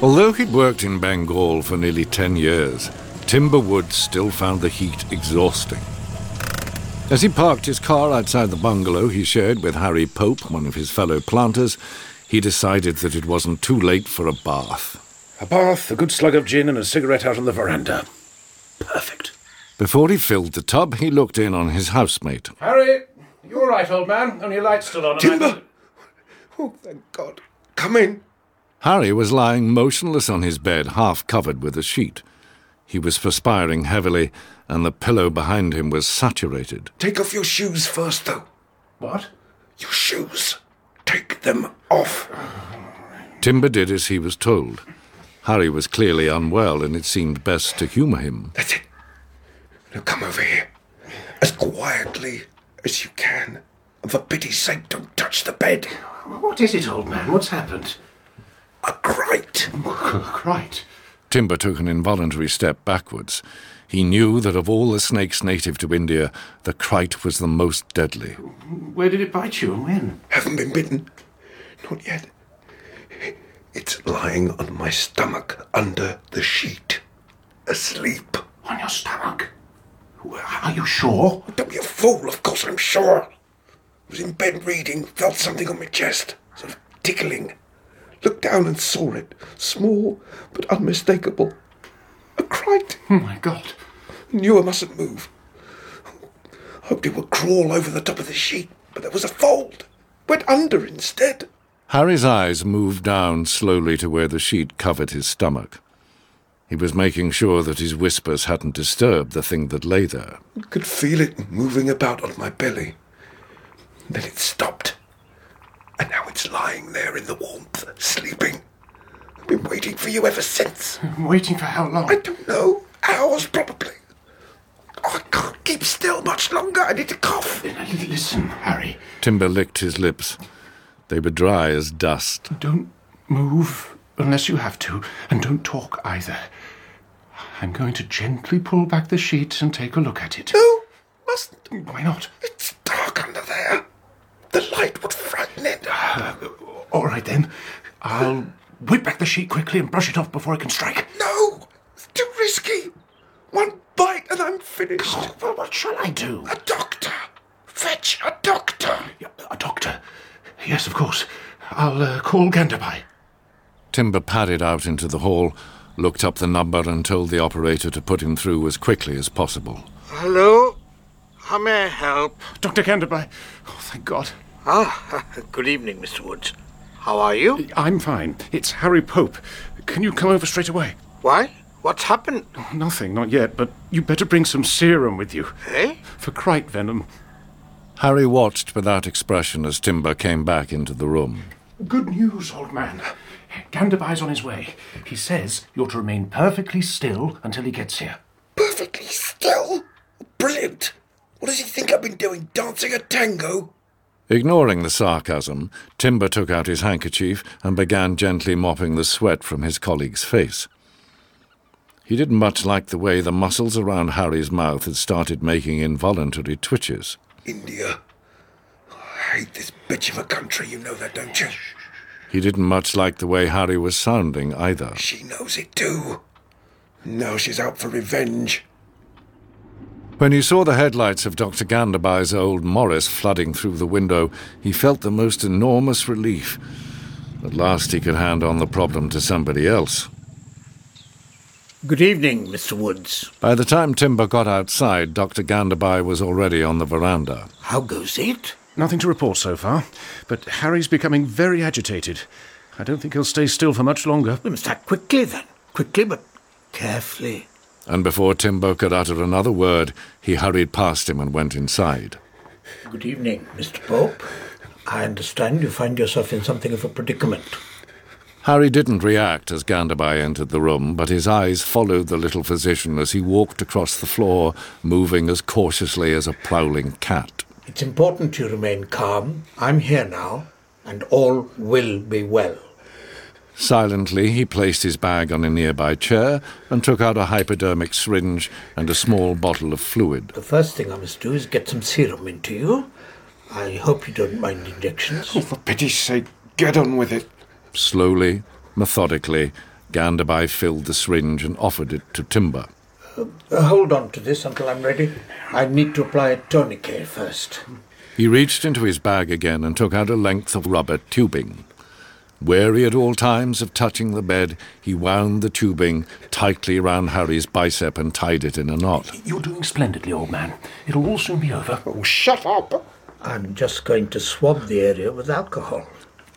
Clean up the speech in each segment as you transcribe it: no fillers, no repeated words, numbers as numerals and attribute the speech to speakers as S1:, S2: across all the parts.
S1: Although he'd worked in Bengal for nearly 10 years, Timber Woods still found the heat exhausting. As he parked his car outside the bungalow he shared with Harry Pope, one of his fellow planters, he decided that it wasn't too late for a bath.
S2: A bath, a good slug of gin and a cigarette out on the veranda. Perfect.
S1: Before he filled the tub, he looked in on his housemate.
S2: Harry, you all right, old man? Only your light's still on.
S3: Timber! Oh, thank God. Come in.
S1: Harry was lying motionless on his bed, half covered with a sheet. He was perspiring heavily, and the pillow behind him was saturated.
S3: Take off your shoes first, though.
S2: What?
S3: Your shoes. Take them off.
S1: Timber did as he was told. Harry was clearly unwell, and it seemed best to humour him.
S3: That's it. Now come over here. As quietly as you can. And for pity's sake, don't touch the bed.
S2: What is it, old man? What's happened?
S3: A crate.
S2: Crate?
S1: Timber took an involuntary step backwards. He knew that of all the snakes native to India, the crate was the most deadly.
S2: Where did it bite you and when?
S3: Haven't been bitten. Not yet. It's lying on my stomach under the sheet. Asleep.
S2: On your stomach? Are you sure?
S3: Don't be a fool, of course I'm sure. I was in bed reading, felt something on my chest, sort of tickling. Looked down and saw it, small but unmistakable. A crate.
S2: Oh, my God.
S3: Knew I mustn't move. Hoped it would crawl over the top of the sheet, but there was a fold. Went under instead.
S1: Harry's eyes moved down slowly to where the sheet covered his stomach. He was making sure that his whispers hadn't disturbed the thing that lay there.
S3: I could feel it moving about on my belly. Then it stopped. And now it's lying there in the warmth, sleeping. I've been waiting for you ever since.
S2: Waiting for how long?
S3: I don't know. Hours, probably. Oh, I can't keep still much longer. I need to cough.
S2: Listen, Harry.
S1: Timber licked his lips. They were dry as dust.
S2: Don't move unless you have to, and don't talk either. I'm going to gently pull back the sheet and take a look at it.
S3: No, mustn't.
S2: Why not?
S3: It's dark under there. The light would frighten it.
S2: All right, then. I'll whip back the sheet quickly and brush it off before I can strike.
S3: No, it's too risky. One bite and I'm finished.
S2: Oh, well, what shall I do?
S3: A doctor. Fetch a doctor.
S2: Yeah, a doctor? Yes, of course. I'll call Gandabai.
S1: Timber padded out into the hall, looked up the number and told the operator to put him through as quickly as possible.
S4: Hello? How may I help?
S2: Dr. Gandabai. Oh, thank God.
S4: Good evening, Mr. Woods. How are you?
S2: I'm fine. It's Harry Pope. Can you come over straight away?
S4: Why? What's happened?
S2: Oh, nothing, not yet, but you better bring some serum with you.
S4: Eh?
S2: For crate venom.
S1: Harry watched without expression as Timber came back into the room.
S2: Good news, old man. Gandabai's on his way. He says you're to remain perfectly still until he gets here.
S3: Perfectly still? Brilliant. What does he think I've been doing, dancing a tango?
S1: Ignoring the sarcasm, Timber took out his handkerchief and began gently mopping the sweat from his colleague's face. He didn't much like the way the muscles around Harry's mouth had started making involuntary twitches.
S3: India. I hate this bitch of a country, you know that, don't you?
S1: He didn't much like the way Harry was sounding either.
S3: She knows it too. Now she's out for revenge.
S1: When he saw the headlights of Dr. Gandabai's old Morris flooding through the window, he felt the most enormous relief. At last he could hand on the problem to somebody else.
S4: Good evening, Mr. Woods.
S1: By the time Timber got outside, Dr. Gandabai was already on the veranda.
S4: How goes it?
S2: Nothing to report so far, but Harry's becoming very agitated. I don't think he'll stay still for much longer.
S4: We must act quickly, then. Quickly, but carefully.
S1: And before Timber could utter another word, he hurried past him and went inside.
S4: Good evening, Mr. Pope. I understand you find yourself in something of a predicament.
S1: Harry didn't react as Gandabai entered the room, but his eyes followed the little physician as he walked across the floor, moving as cautiously as a prowling cat.
S4: It's important you remain calm. I'm here now, and all will be well.
S1: Silently, he placed his bag on a nearby chair and took out a hypodermic syringe and a small bottle of fluid.
S4: The first thing I must do is get some serum into you. I hope you don't mind injections.
S3: Oh, for pity's sake, get on with it.
S1: Slowly, methodically, Ganderby filled the syringe and offered it to Timber.
S4: Hold on to this until I'm ready. I need to apply a tourniquet first.
S1: He reached into his bag again and took out a length of rubber tubing. Wary at all times of touching the bed, he wound the tubing tightly round Harry's bicep and tied it in a knot.
S2: You're doing splendidly, old man. It'll all soon be over.
S3: Oh, shut up!
S4: I'm just going to swab the area with alcohol.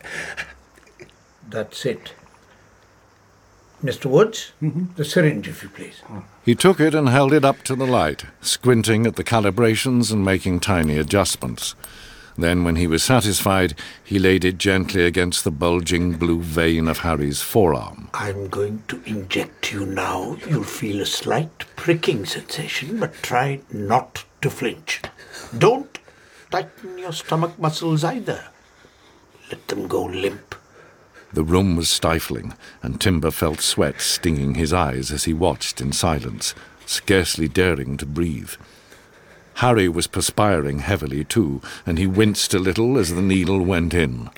S4: That's it. Mr. Woods, the syringe, if you please.
S1: He took it and held it up to the light, squinting at the calibrations and making tiny adjustments. Then, when he was satisfied, he laid it gently against the bulging blue vein of Harry's forearm.
S4: I'm going to inject you now. You'll feel a slight pricking sensation, but try not to flinch. Don't tighten your stomach muscles either. Let them go limp.
S1: The room was stifling, and Timber felt sweat stinging his eyes as he watched in silence, scarcely daring to breathe. Harry was perspiring heavily too, and he winced a little as the needle went in.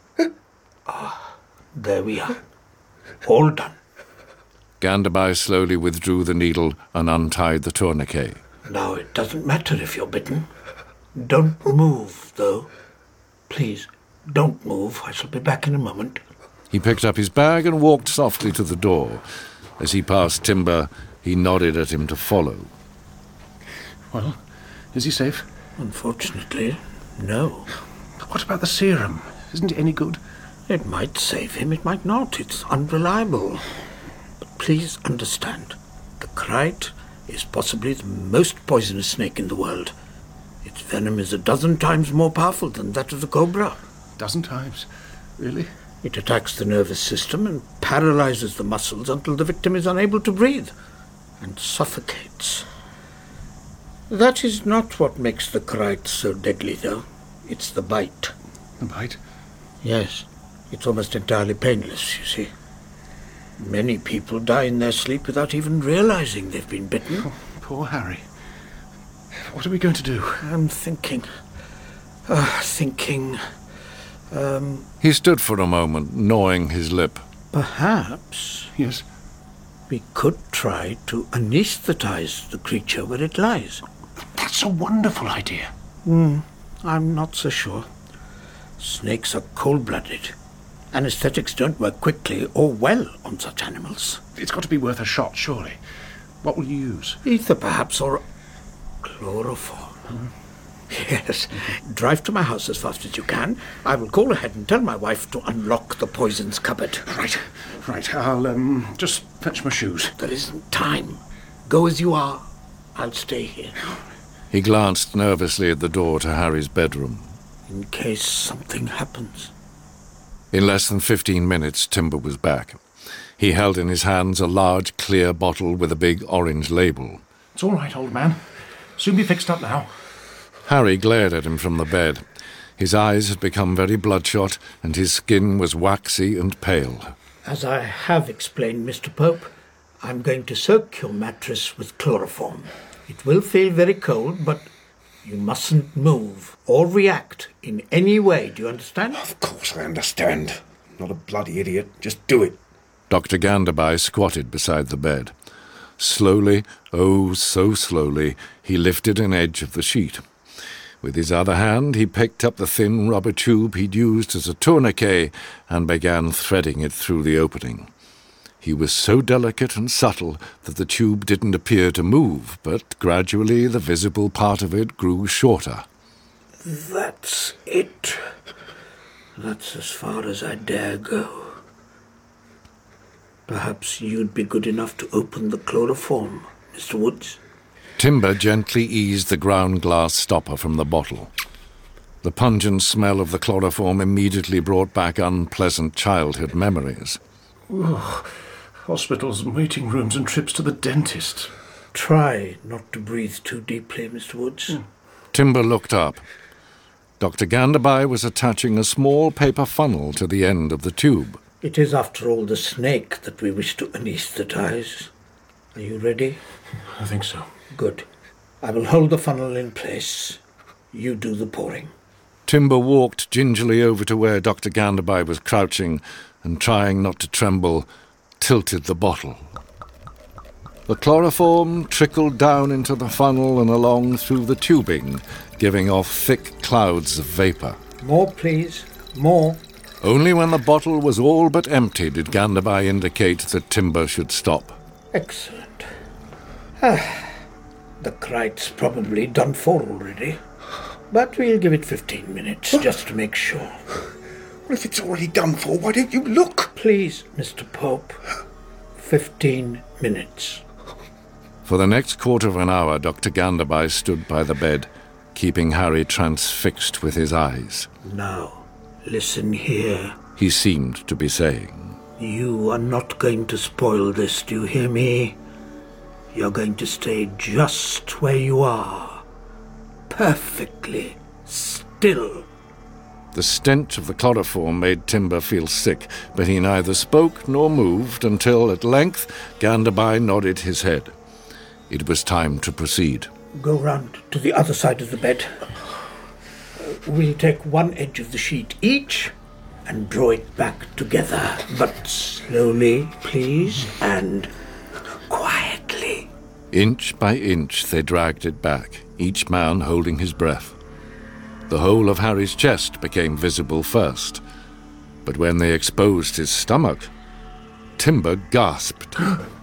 S4: There we are. All done.
S1: Ganderby slowly withdrew the needle and untied the tourniquet.
S4: Now it doesn't matter if you're bitten. Don't move, though. Please, don't move. I shall be back in a moment.
S1: He picked up his bag and walked softly to the door. As he passed Timber, he nodded at him to follow.
S2: Well, is he safe?
S4: Unfortunately, no.
S2: But what about the serum? Isn't it any good?
S4: It might save him, it might not. It's unreliable. But please understand, the Krait is possibly the most poisonous snake in the world. Its venom is 12 times more powerful than that of the cobra.
S2: 12 times? Really?
S4: It attacks the nervous system and paralyzes the muscles until the victim is unable to breathe and suffocates. That is not what makes the Krait so deadly, though. It's the bite.
S2: The bite?
S4: Yes. It's almost entirely painless, you see. Many people die in their sleep without even realizing they've been bitten.
S2: Oh, poor Harry. What are we going to do?
S4: I'm thinking.
S1: He stood for a moment, gnawing his lip.
S4: Perhaps
S2: Yes?
S4: we could try to anesthetize the creature where it lies.
S2: That's a wonderful idea.
S4: I'm not so sure. Snakes are cold-blooded. Anesthetics don't work quickly or well on such animals.
S2: It's got to be worth a shot, surely. What will you use?
S4: Ether, perhaps, or chloroform. Yes. Drive to my house as fast as you can. I will call ahead and tell my wife to unlock the poisons cupboard.
S2: Right. I'll, just fetch my shoes.
S4: There isn't time. Go as you are. I'll stay here.
S1: He glanced nervously at the door to Harry's bedroom.
S4: In case something happens.
S1: In less than 15 minutes, Timber was back. He held in his hands a large, clear bottle with a big orange label.
S2: It's all right, old man. Soon be fixed up now.
S1: Harry glared at him from the bed. His eyes had become very bloodshot, and his skin was waxy and pale.
S4: As I have explained, Mr. Pope, I'm going to soak your mattress with chloroform. It will feel very cold, but you mustn't move or react in any way. Do you understand?
S3: Of course I understand. I'm not a bloody idiot. Just do it.
S1: Dr. Ganderby squatted beside the bed. Slowly, oh so slowly, he lifted an edge of the sheet. With his other hand, he picked up the thin rubber tube he'd used as a tourniquet and began threading it through the opening. He was so delicate and subtle that the tube didn't appear to move, but gradually the visible part of it grew shorter.
S4: That's it. That's as far as I dare go. Perhaps you'd be good enough to open the chloroform, Mr. Woods.
S1: Timber gently eased the ground glass stopper from the bottle. The pungent smell of the chloroform immediately brought back unpleasant childhood memories.
S2: Oh, hospitals and waiting rooms and trips to the dentist.
S4: Try not to breathe too deeply, Mr. Woods.
S1: Timber looked up. Dr. Ganderby was attaching a small paper funnel to the end of the tube.
S4: It is, after all, the snake that we wish to anesthetize. Are you ready?
S2: I think so.
S4: Good. I will hold the funnel in place. You do the pouring.
S1: Timber walked gingerly over to where Dr. Ganderby was crouching and, trying not to tremble, tilted the bottle. The chloroform trickled down into the funnel and along through the tubing, giving off thick clouds of vapour.
S4: More, please. More.
S1: Only when the bottle was all but empty did Gandabai indicate that Timber should stop.
S4: Excellent. The Krite's probably done for already. But we'll give it 15 minutes, just to make sure.
S3: Well, if it's already done for, why don't you look?
S4: Please, Mr. Pope. 15 minutes.
S1: For the next quarter of an hour, Dr. Gandabai stood by the bed, keeping Harry transfixed with his eyes.
S4: Now, listen here.
S1: He seemed to be saying.
S4: You are not going to spoil this, do you hear me? You're going to stay just where you are. Perfectly still.
S1: The stench of the chloroform made Timber feel sick, but he neither spoke nor moved until, at length, Gandabai nodded his head. It was time to proceed.
S4: Go round to the other side of the bed. We'll take one edge of the sheet each and draw it back together. But slowly, please, and quietly.
S1: Inch by inch they dragged it back, each man holding his breath. The whole of Harry's chest became visible first, but when they exposed his stomach, Timber gasped.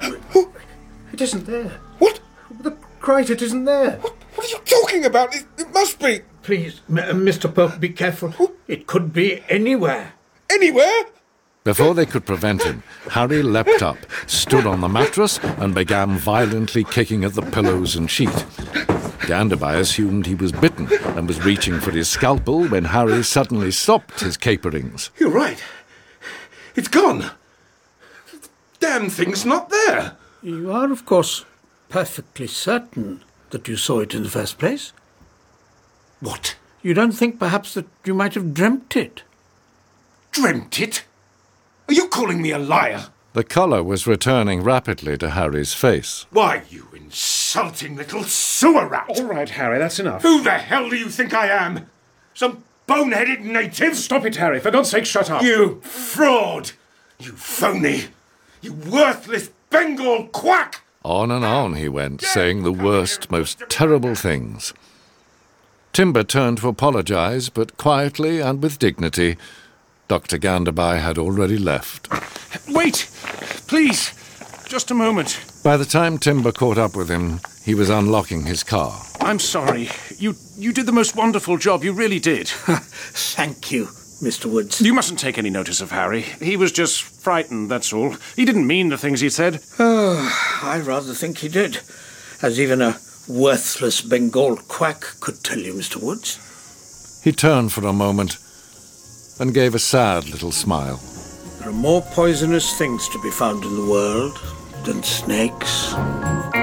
S2: It isn't there.
S3: What?
S2: The Krite, it isn't there.
S3: What are you talking about? It must be.
S4: Please, Mr. Pope, be careful. It could be anywhere.
S3: Anywhere?
S1: Before they could prevent him, Harry leapt up, stood on the mattress, and began violently kicking at the pillows and sheet. Gandabai assumed he was bitten and was reaching for his scalpel when Harry suddenly stopped his caperings.
S3: You're right. It's gone. The damn thing's not there.
S4: You are, of course, perfectly certain that you saw it in the first place.
S3: What?
S4: You don't think perhaps that you might have dreamt it?
S3: Dreamt it? Are you calling me a liar?
S1: The colour was returning rapidly to Harry's face.
S3: Why, you insulting little sewer rat!
S2: All right, Harry, that's enough.
S3: Who the hell do you think I am? Some boneheaded native?
S2: Stop it, Harry. For God's sake, shut up.
S3: You fraud! You phony! You worthless Bengal quack!
S1: On and on he went, saying the worst, most terrible things. Timber turned to apologise, but quietly and with dignity. Dr. Gandabai had already left.
S2: Wait! Please! Just a moment.
S1: By the time Timber caught up with him, he was unlocking his car.
S2: I'm sorry. You did the most wonderful job. You really did.
S4: Thank you, Mr. Woods.
S2: You mustn't take any notice of Harry. He was just frightened, that's all. He didn't mean the things he said.
S4: I rather think he did. As even a worthless Bengal quack could tell you, Mr. Woods.
S1: He turned for a moment and gave a sad little smile.
S4: There are more poisonous things to be found in the world than snakes.